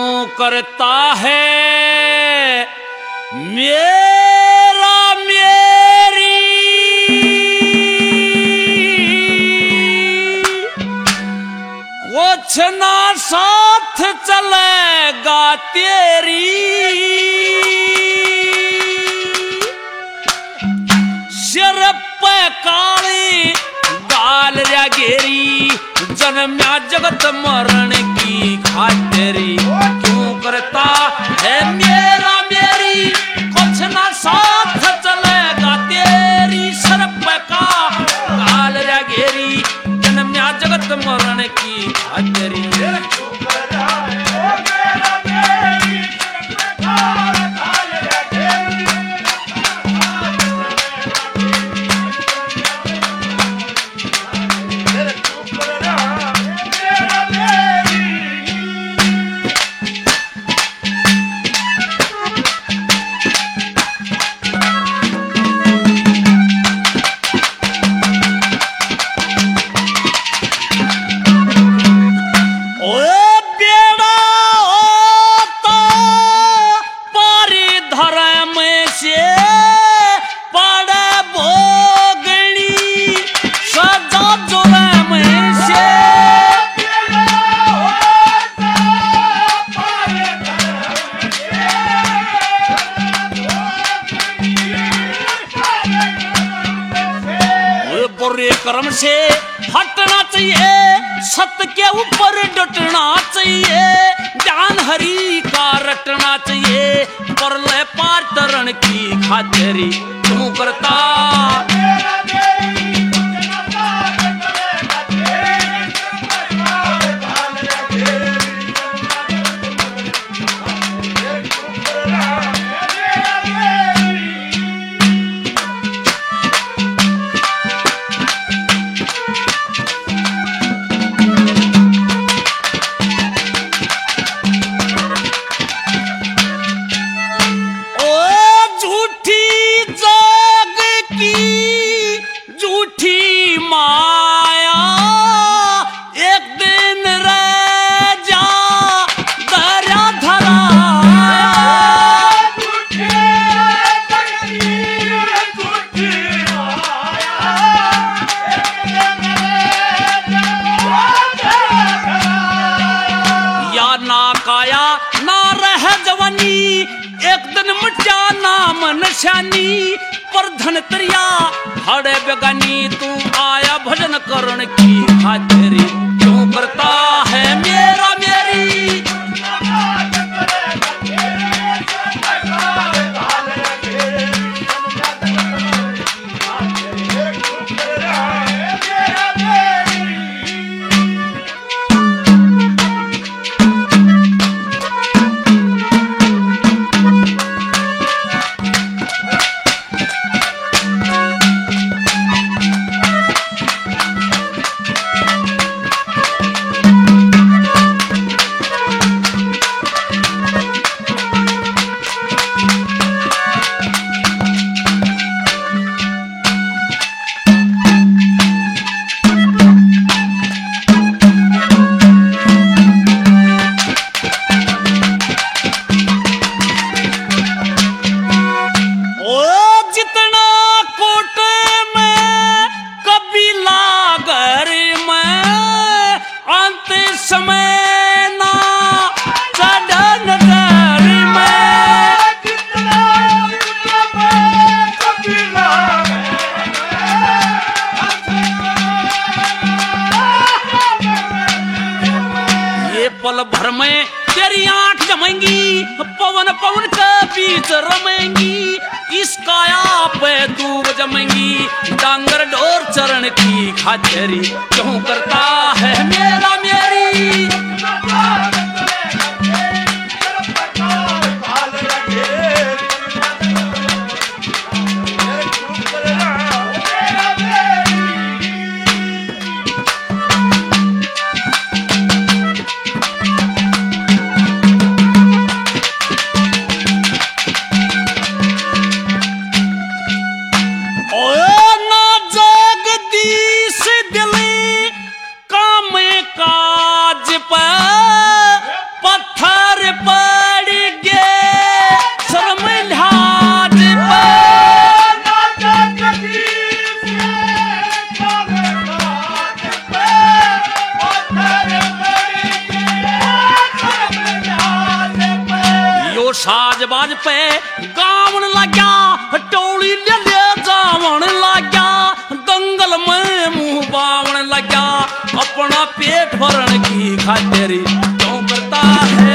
क्यों करता है मेरा मेरी कुछ ना साथ चलेगा तेरी सिर पे काली गाल रा घेरी जन्म्या जगत मरण की खातिरी क्यों करता है मेरा मेरी कुछ ना साथ चलेगा तेरी सिर पे का गाल रा घेरी जन्म्या जगत मरण की खातिरी कर्म से हटना चाहिए सत्य के ऊपर डटना चाहिए ध्यान हरि का रटना चाहिए परले पार तरण की खातिरी क्यों करता एक दिन मिटा नाम निशानी पर धन तरिया हड़े बेगानी तू आया भजन करण की खातिरी क्यों करता है मेरा मेरी पल भर में तेरी आंख जमेंगी पवन पवन के बीच रमेंगी इस काया पे दूब जमेंगी डांगर डोर चरण की खातिरी क्यों करता है मेरा मेरी साजबाज पे गावन लग्या, टोली ले ले जावन लग्या, दंगल में मुंह बावन लग्या, अपना पेट भरण की खातिर क्यों करता है